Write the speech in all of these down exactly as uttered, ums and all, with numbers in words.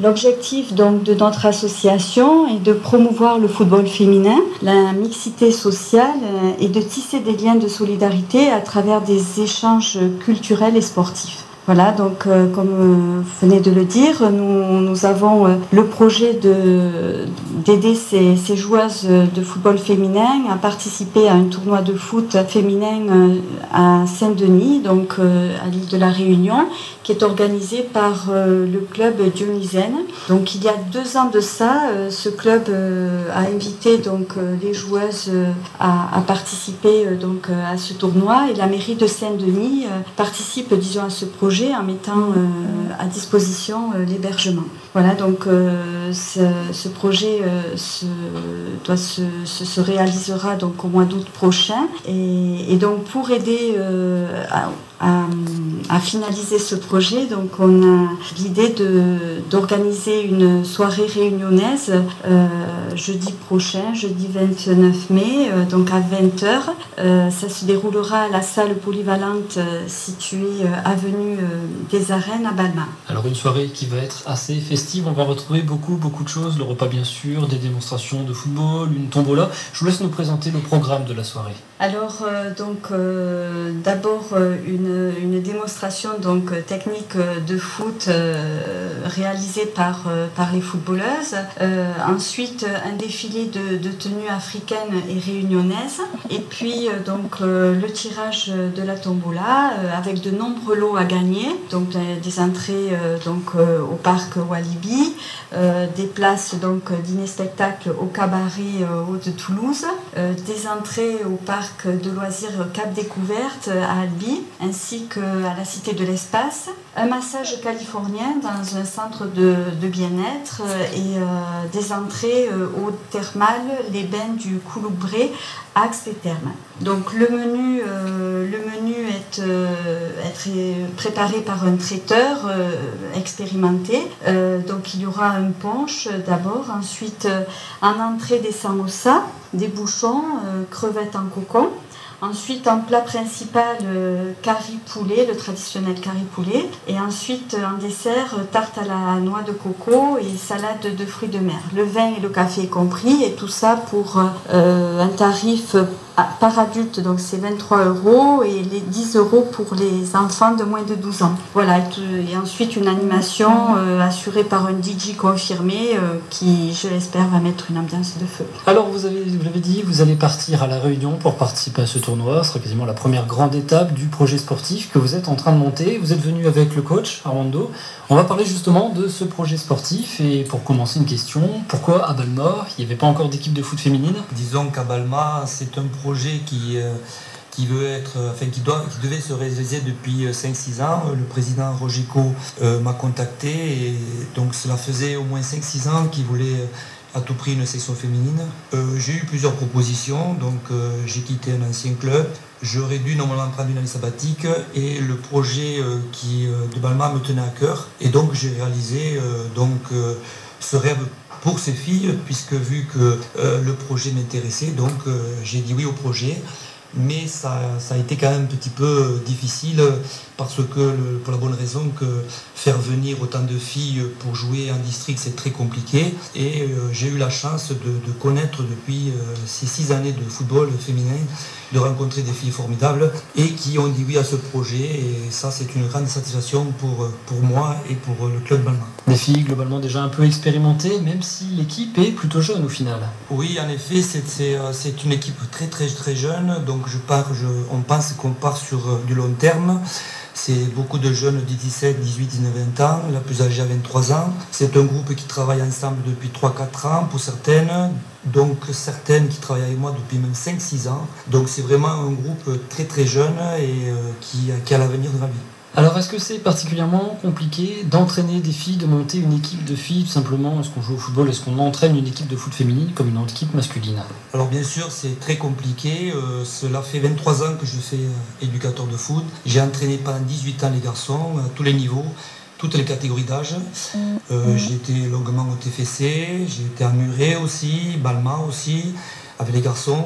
L'objectif donc de notre association est de promouvoir le football féminin, la mixité sociale et de tisser des liens de solidarité à travers des échanges culturels et sportifs. Voilà, donc euh, comme euh, vous venez de le dire, nous, nous avons euh, le projet de, d'aider ces, ces joueuses de football féminin à participer à un tournoi de foot féminin euh, à Saint-Denis, donc euh, à l'île de la Réunion, qui est organisé par euh, le club Dionysienne. Donc il y a deux ans de ça, euh, ce club euh, a invité donc euh, les joueuses euh, à, à participer euh, donc euh, à ce tournoi, et la mairie de Saint-Denis euh, participe, disons, à ce projet en mettant euh, à disposition euh, l'hébergement. Voilà, donc euh, ce, ce projet euh, se, doit se, se, se réalisera donc au mois d'août prochain, et, et donc pour aider euh, à, à, à finaliser ce projet, donc on a l'idée de, d'organiser une soirée réunionnaise euh, jeudi prochain, jeudi vingt-neuf mai, euh, donc à vingt heures. Euh, ça se déroulera à la salle polyvalente euh, située euh, avenue euh, des Arènes à Balma. Alors une soirée qui va être assez festive, on va retrouver beaucoup beaucoup de choses, le repas bien sûr, des démonstrations de football, une tombola. Je vous laisse nous présenter le programme de la soirée. Alors euh, donc euh, d'abord euh, une, une démonstration donc technique de foot euh, réalisée par, euh, par les footballeuses. Euh, ensuite un défilé de, de tenues africaines et réunionnaises. Et puis euh, donc euh, le tirage de la tombola euh, avec de nombreux lots à gagner. Donc euh, des entrées euh, donc euh, au parc Walibi, euh, des places donc dîner-spectacle au cabaret euh, haut de Toulouse, euh, des entrées au parc de loisirs Cap Découverte à Albi, ainsi qu'à la Cité de l'Espace, un massage californien dans un centre de, de bien-être et euh, des entrées euh, au thermal, les bains du Couloubré, Axe et Thermes. Donc le menu, euh, le menu est, euh, est préparé par un traiteur euh, expérimenté. Euh, donc il y aura un punch d'abord, ensuite euh, en entrée des samosas, des bouchons, euh, crevettes en cocon. Ensuite, en plat principal, euh, curry poulet, le traditionnel curry poulet. Et ensuite, en dessert, tarte à la noix de coco et salade de fruits de mer. Le vin et le café compris, et tout ça pour euh, un tarif par adulte, donc c'est vingt-trois euros, et les dix euros pour les enfants de moins de douze ans. Voilà, et ensuite une animation euh, assurée par un D J confirmé euh, qui, je l'espère, va mettre une ambiance de feu. Alors vous avez, vous l'avez dit, vous allez partir à La Réunion pour participer à ce tournoi. Ce sera quasiment la première grande étape du projet sportif que vous êtes en train de monter. Vous êtes venu avec le coach Armando. On va parler justement de ce projet sportif, et pour commencer une question, pourquoi à Balma? Il n'y avait pas encore d'équipe de foot féminine? Disons qu'à Balma, c'est un projet qui, euh, qui, veut être, enfin, qui, doit, qui devait se réaliser depuis cinq six ans. Le président Rogico euh, m'a contacté, et donc cela faisait au moins cinq six ans qu'il voulait à tout prix une section féminine. Euh, j'ai eu plusieurs propositions, donc euh, j'ai quitté un ancien club. J'aurais dû normalement prendre une année sabbatique, et le projet euh, qui, euh, de Balma me tenait à cœur. Et donc j'ai réalisé euh, donc, euh, ce rêve pour ces filles, puisque vu que euh, le projet m'intéressait, donc euh, j'ai dit oui au projet. Mais ça, ça a été quand même un petit peu difficile, parce que, le, pour la bonne raison que faire venir autant de filles pour jouer en district, c'est très compliqué. Et euh, j'ai eu la chance de, de connaître depuis euh, ces six années de football féminin, de rencontrer des filles formidables et qui ont dit oui à ce projet. Et ça, c'est une grande satisfaction pour, pour moi et pour le club Balma. Des filles globalement déjà un peu expérimentées, même si l'équipe est plutôt jeune au final. Oui, en effet, c'est, c'est, c'est une équipe très très très jeune. Donc je pars, je, on pense qu'on part sur du long terme. C'est beaucoup de jeunes de dix-sept, dix-huit, dix-neuf, vingt ans, la plus âgée à vingt-trois ans. C'est un groupe qui travaille ensemble depuis trois quatre ans pour certaines, donc certaines qui travaillent avec moi depuis même cinq six ans. Donc c'est vraiment un groupe très très jeune et euh, qui, qui a l'avenir devant lui. Alors, est-ce que c'est particulièrement compliqué d'entraîner des filles, de monter une équipe de filles, tout simplement? Est-ce qu'on joue au football? Est-ce qu'on entraîne une équipe de foot féminine comme une équipe masculine? Alors bien sûr, c'est très compliqué. Euh, cela fait vingt-trois ans que je fais euh, éducateur de foot. J'ai entraîné pendant dix-huit ans les garçons, à tous les niveaux, toutes les catégories d'âge. Euh, j'ai été longuement au T F C, j'ai été à Muret aussi, Balma aussi, avec les garçons.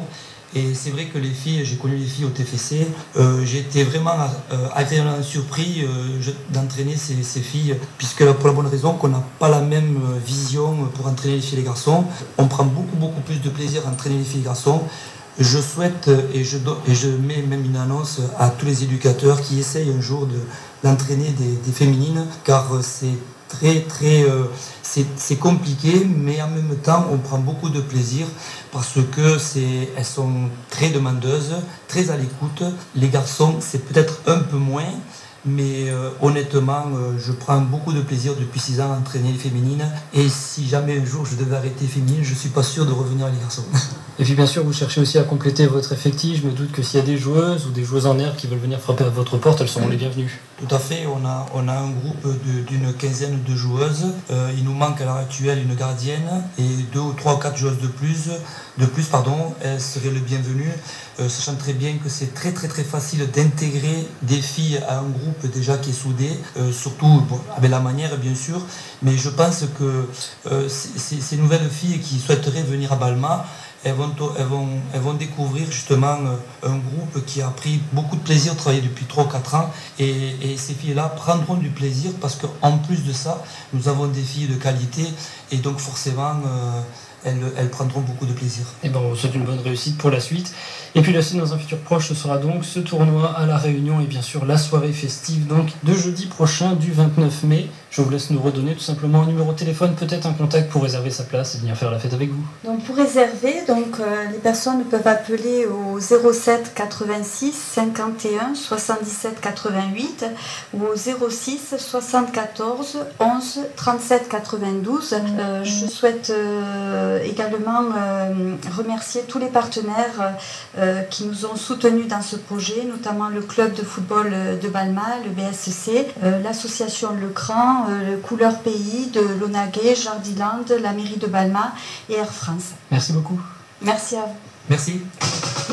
Et c'est vrai que les filles, j'ai connu les filles au T F C, euh, j'ai été vraiment euh, agréablement surpris euh, je, d'entraîner ces, ces filles, puisque pour la bonne raison qu'on n'a pas la même vision pour entraîner les filles et les garçons. On prend beaucoup beaucoup plus de plaisir à entraîner les filles et les garçons. Je souhaite et je, et je mets même une annonce à tous les éducateurs qui essayent un jour de, d'entraîner des, des féminines, car c'est très très euh, c'est, c'est compliqué, mais en même temps on prend beaucoup de plaisir parce que c'est, elles sont très demandeuses, très à l'écoute. Les garçons c'est peut-être un peu moins, mais euh, honnêtement euh, je prends beaucoup de plaisir depuis six ans à entraîner les féminines, et si jamais un jour je devais arrêter les féminines, je suis pas sûr de revenir à les garçons. Et puis bien sûr, vous cherchez aussi à compléter votre effectif. Je me doute que s'il y a des joueuses ou des joueuses en herbe qui veulent venir frapper à votre porte, elles seront les bienvenues. Tout à fait, on a, on a un groupe de, d'une quinzaine de joueuses. Euh, il nous manque à l'heure actuelle une gardienne et deux ou trois ou quatre joueuses de plus. De plus, pardon, elles seraient les bienvenues, euh, sachant très bien que c'est très très très facile d'intégrer des filles à un groupe déjà qui est soudé, euh, surtout bon, avec la manière bien sûr, mais je pense que euh, ces, ces nouvelles filles qui souhaiteraient venir à Balma, Elles vont, elles, vont, elles vont découvrir justement un groupe qui a pris beaucoup de plaisir à travailler depuis trois ou quatre ans, et, et ces filles-là prendront du plaisir parce qu'en plus de ça, nous avons des filles de qualité, et donc forcément euh, elles, elles prendront beaucoup de plaisir. Et ben, on vous souhaite une bonne réussite pour la suite. Et puis la suite dans un futur proche, ce sera donc ce tournoi à La Réunion et bien sûr la soirée festive donc de jeudi prochain du vingt-neuf mai. Je vous laisse nous redonner tout simplement un numéro de téléphone, peut-être un contact pour réserver sa place et venir faire la fête avec vous. Donc pour réserver, donc, euh, les personnes peuvent appeler au zéro sept quatre-vingt-six cinquante et un soixante-dix-sept quatre-vingt-huit ou au zéro six soixante-quatorze onze trente-sept quatre-vingt-douze. Euh, je souhaite euh, également euh, remercier tous les partenaires euh, qui nous ont soutenus dans ce projet, notamment le club de football de Balma, le B S C, euh, l'association Le Cran, le Couleur Pays de Lonagé, Jardiland, la mairie de Balma et Air France. Merci beaucoup. Merci à vous. Merci.